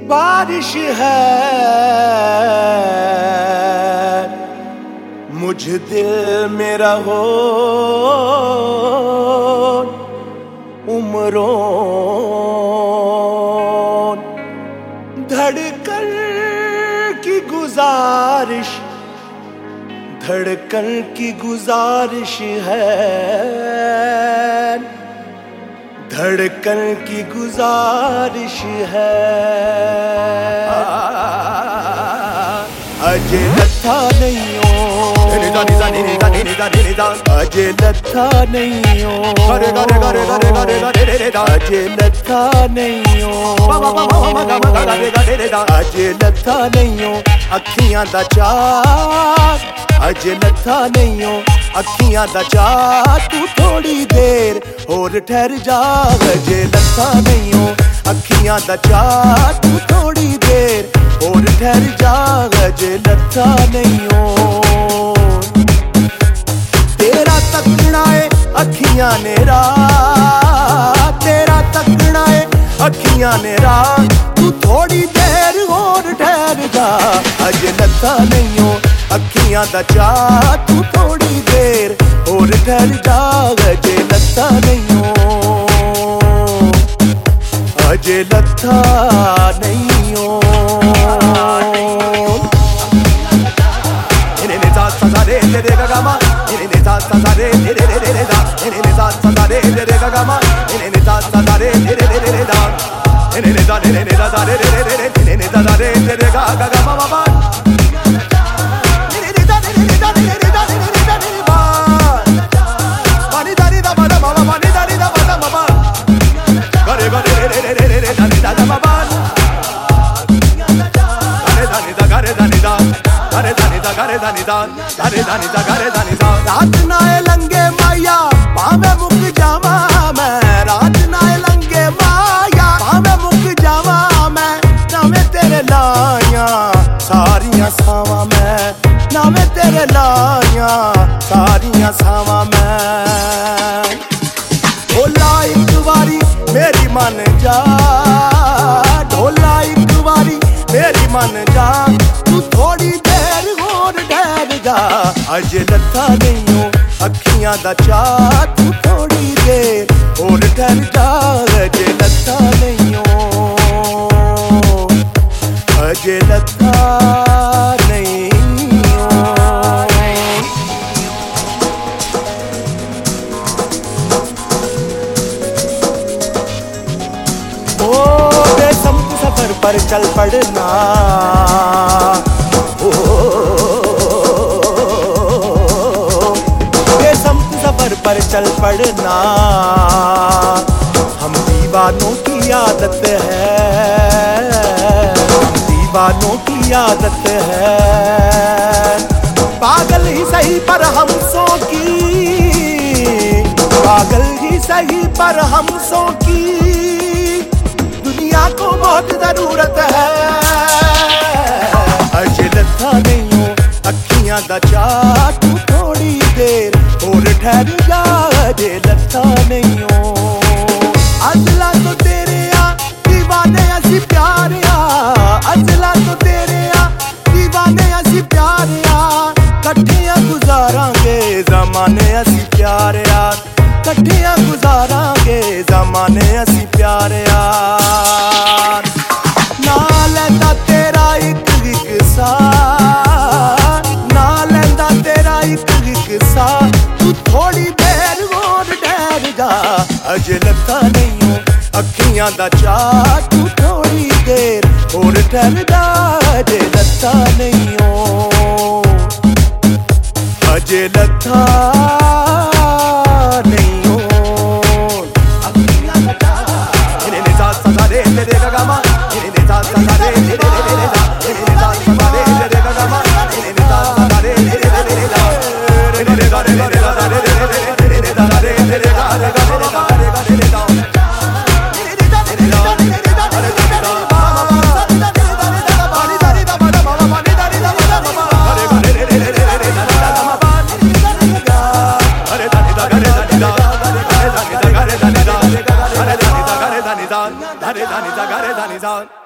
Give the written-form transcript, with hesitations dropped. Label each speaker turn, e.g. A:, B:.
A: बारिश है मुझ दिल में रहो उम्रों, धड़कन की गुजारिश, धड़कन की गुजारिश है, धड़कन की गुजारिश है। अजय लथा नहीं हो, अजय लथा नहीं हो, अजय लथा नहीं हो, अजय लथा नहीं हो अखियां दा चाक, अजय लथा नहीं हो अखियां दा चाक। तू थोड़ी देर और ठहर जा, अजय लथा नहीं हो अखियां दा चाक। तू थोड़ी देर और ठहर जा, अजय लथा नहीं हो। तेरा तकना है अखियां ने रात, तेरा तकना है अखियां ने रात। तू थोड़ी देर और ठहर जा, अजय लथा नहीं हो अखियां दा चाक। तू थोड़ी देर और ठहर जा, अजय लथा नहीं हो, अजय लथा नहीं हो। रात नाए लंगे माया भावे मुक जावा मैं, रात नाए लंगे माया भावे मुक जावा मैं। नावे तेरे लाया सारियां सावा मैं, नावे तेरे लाया सारियां सावा मैं। ढोला एक बारी मेरी मन जा, ढोला एक बारी मेरी मन जा। तू थोड़ी देर और ठहर जा, अजय लथा नहीं हो अखियां दा चाक। तू थोड़ी देर और ठहर जा, अजय लथा नहीं हो, अजय लथा नहीं हो। ओ बेसमत सफर पर चल पड़ना, पर चल पड़ना। हम दीवानों की आदत है, हम दीवानों की आदत है। पागल ही सही पर हम सो की, पागल ही सही पर हम सो की दुनिया को बहुत जरूरत है। अजय लथा नहीं हो अखियां दा चाक। तू थोड़ी देर और ठहर जा, अजय लथा नहीं हो। अजला तो तेरे आ दीवाने असी प्यारे आ, अजला तो तेरे आ दीवाने असी प्यारे आ। कट्ठियां गुजारांगे जमाने असी प्यारे आ, कट्ठियां गुजारांगे जमाने असी प्यारे आ। ना लैंदा तेरा एक एक सा, ना लैंदा तेरा एक एक सा। तू थोड़ी देर और ठहर जा, अजय लथा नहीं हो अखियां दा चाक। तू थोड़ी देर और ठहर जा, अजय लथा नहीं हो, अजय लथा नहीं हो।
B: Dani Zan.